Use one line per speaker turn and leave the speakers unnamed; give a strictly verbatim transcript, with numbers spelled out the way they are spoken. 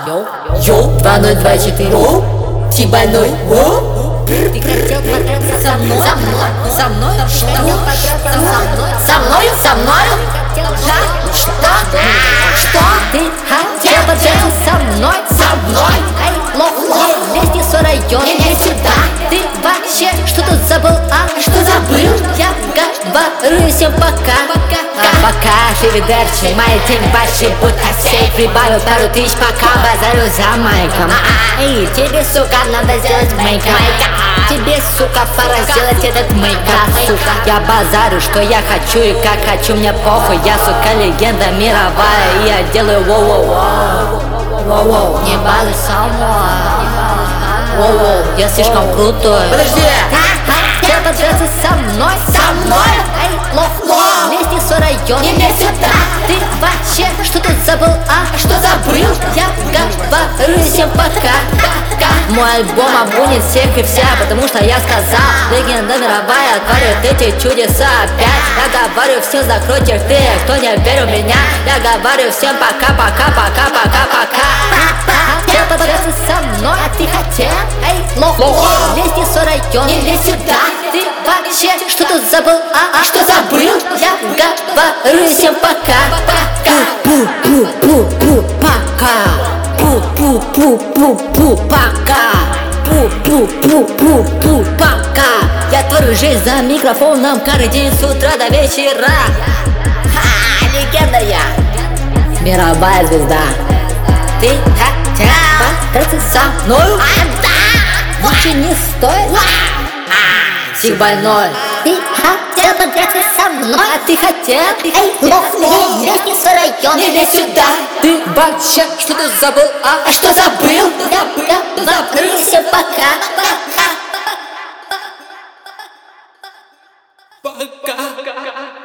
Йоу, йоу, два ноль два четыре. Ти больной.
Ты хотел подраться со мной?
Со мной? Со мной?
Ты хотел подраться со мной?
Со мною? Со мною?
Да?
Что? Что?
Ты хотел подраться со мной?
Со мной?
Эй, лох, не лезь, не свой район.
Не лезь сюда.
Ты вообще что тут забыл, а?
Что забыл?
Я говорю всем пока.
Пока, шевидерчи, мои день большой, будто сейф. Прибавил пару тысяч, пока базарю за майком.
Эй, тебе, сука, надо сделать мейкап.
Тебе, сука, пора сделать этот мейкап, сука. Я базарю, что я хочу и как хочу, мне похуй. Я, сука, легенда мировая, и я делаю воу-воу-воу. Воу-воу, не балуй со мной. Воу-воу, я слишком крутой.
Подожди! Хотел подраться со мной?
Со мной?
Эй, лох, не лезь, не свой район.
Не лезь сюда.
Ты вообще что тут забыл, а?
Что забыл?
Я говорю всем пока.
Мой альбом обгонит всех и вся, потому что я сказал: легенда мировая творит эти чудеса опять. Я говорю всем, закройте рты, кто не верил в меня. Я говорю всем пока, пока, пока, пока, пока.
Хотел подраться со мной, а ты хотел? Эй, лох, не лезь, не свой район.
Не лезь сюда.
Ты вообще что тут забыл, а?
А что забыл?
Я говорю всем пока.
Пу-пу-пу-пу-пу, пока. Пу-пу-пу-пу-пу, пока. Пу-пу-пу-пу-пу, пока. Я творю жизнь за микрофоном каждый день с утра до вечера. Ха, легенда я, мировая звезда.
Ты хотел подраться со мной?
А, да!
Ничего не стоит.
Сик больной.
Ты хотел подраться со мной?
А ты хотел?
Эй, лох, не лезь, не свой район.
Не лезь сюда. Ты вообще что тут забыл, а? А что забыл?
Я говорю всем пока.
Пока.